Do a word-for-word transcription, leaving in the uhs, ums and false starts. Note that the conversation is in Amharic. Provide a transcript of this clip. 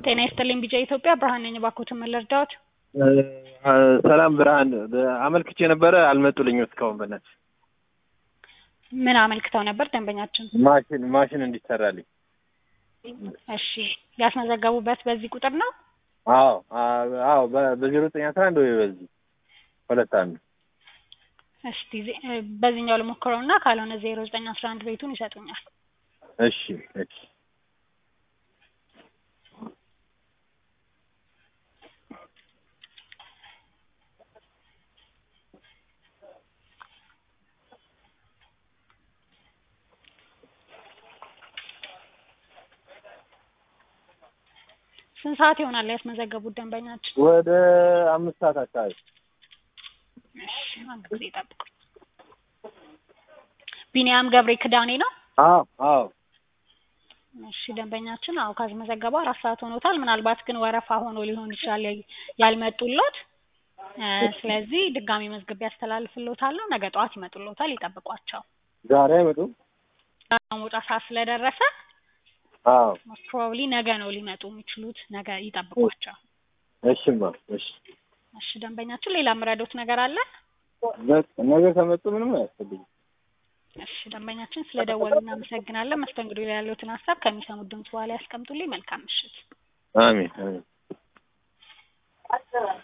ጤና ይስጥልኝ ቢጫ ኢትዮጵያ ብርሃን ነኝ ባኮትን መለርዳት ሰላም ብርሃን አመልክቼ ነበር አልመጡልኝም እስካሁን በእናትሽ ምን አመልክተው ነበር ደንበኛችን ማሽን ማሽን እንዲሰራልኝ እሺ ያስመዘገቡበት በዚህ ቁጥር ነው አዎ አዎ በዜሮ ዘጠኝ አስራ አንድ ወይ በዚህ ሁለት አንድ እስቲ በዚህኛው ልሞክረውና ካልሆነ ዜሮ ዘጠኝ አስራ አንድ ቤቱን ይሰጡኛል እሺ እሺ ስንት ሰዓት ይሆናል ያስመዘገቡት ደንበኛችን ወደ አምስት ሰዓት አካባቢ እሺ አንድ ጊዜ ጠብቁ ቢኒያም ገብሬ ክዳኔ ነው አዎ አዎ እሺ ደንበኛችን አው ካስመዘገበው አራት ሰዓት ሆኖታል ምናልባት ግን ወረፋ ሆኖ ሊሆን ይችላል ያልመጡልዎት ስለዚህ ድጋሚ መዝገብ ያስተላልፍልዎታል ነገ ጧት ይመጡልዎታል ይጠብቋቸው ዛሬ አይመጡም መውጫ ሰዓት ስለደረሰ አዎ ፕሮባብሊ ነገ ነው ሊመጡ የሚችሉት ነገ ይጠብቋቸው እሺማ እሺ እሺ ደንበኛችን ሌላ ምረዶት ነገር አለ ነገ ከመጡ ምንም አያስፈልግም እሺ ደንበኛችን ስለደወሉ እናመሰግናለን መስተንግዶ ላይ ያለዎትን ሐሳብ ከሚሰሙት ድምጽ በኋላ ያስቀምጡልኝ መልካም ምሽት አሜን አሜን